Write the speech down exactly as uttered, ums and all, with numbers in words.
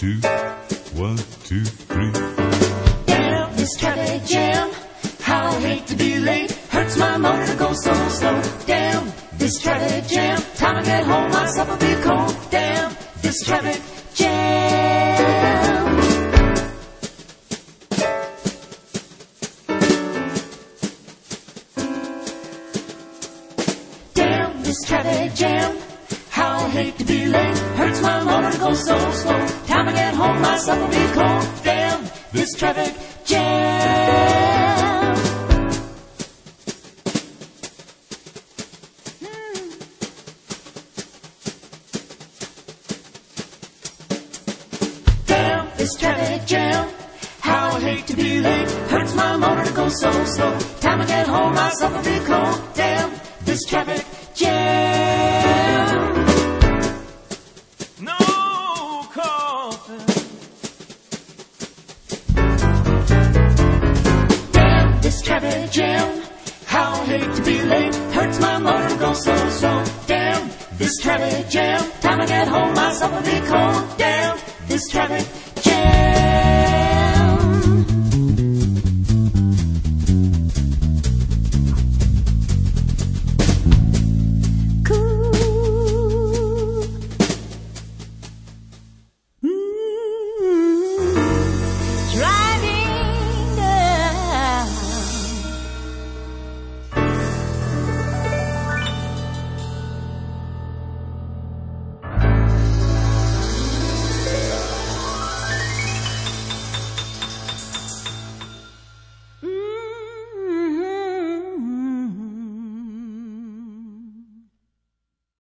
two, one, two, three. Damn, this traffic jam. How I hate to be late. Hurts my motor to go so slow. Damn, this traffic jam. Time to get home, my supper be cold. Damn, this traffic jam. Damn, this traffic jam. How I hate to be late. Hurts my motor to go so slow. Time to get home, my supper be cold. Damn, this traffic jam. Hmm. Damn, this traffic jam. How I hate to be late. Hurts my motor to go so slow. Time to get home, my supper be cold. Damn, this traffic jam. No coffee. Damn, this traffic jam. How I hate to be late. Hurts my motor to go so slow. Damn, this traffic jam. Time to get home, my supper be cold. Damn, this traffic jam.